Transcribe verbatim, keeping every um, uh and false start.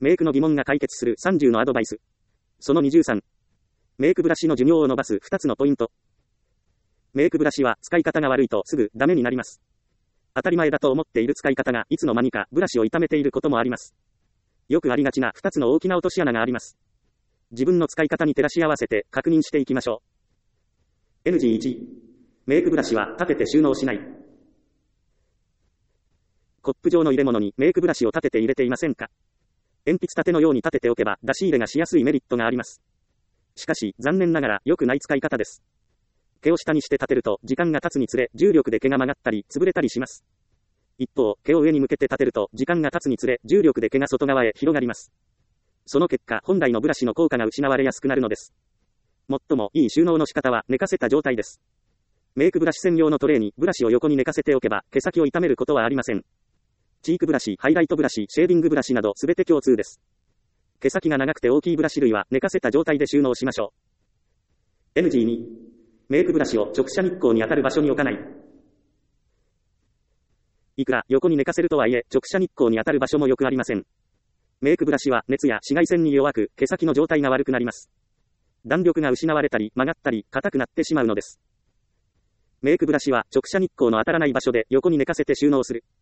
メイクの疑問が解決するさんじゅうのアドバイス。そのにじゅうさん。メイクブラシの寿命を伸ばすふたつのポイント。メイクブラシは使い方が悪いとすぐダメになります。当たり前だと思っている使い方がいつの間にかブラシを傷めていることもあります。よくありがちなふたつの大きな落とし穴があります。自分の使い方に照らし合わせて確認していきましょう。エヌジーいち。メイクブラシは立てて収納しない。コップ状の入れ物にメイクブラシを立てて入れていませんか？鉛筆立てのように立てておけば出し入れがしやすいメリットがあります。しかし残念ながら良くない使い方です。毛を下にして立てると時間が経つにつれ重力で毛が曲がったり潰れたりします。一方、毛を上に向けて立てると時間が経つにつれ重力で毛が外側へ広がります。その結果本来のブラシの効果が失われやすくなるのです。最もいい収納の仕方は寝かせた状態です。メイクブラシ専用のトレイにブラシを横に寝かせておけば毛先を傷めることはありません。チークブラシ、ハイライトブラシ、シェーディングブラシなどすべて共通です。毛先が長くて大きいブラシ類は寝かせた状態で収納しましょう。エヌジーに。メイクブラシを直射日光に当たる場所に置かない。いくら横に寝かせるとはいえ直射日光に当たる場所もよくありません。メイクブラシは熱や紫外線に弱く毛先の状態が悪くなります。弾力が失われたり曲がったり硬くなってしまうのです。メイクブラシは直射日光の当たらない場所で横に寝かせて収納する。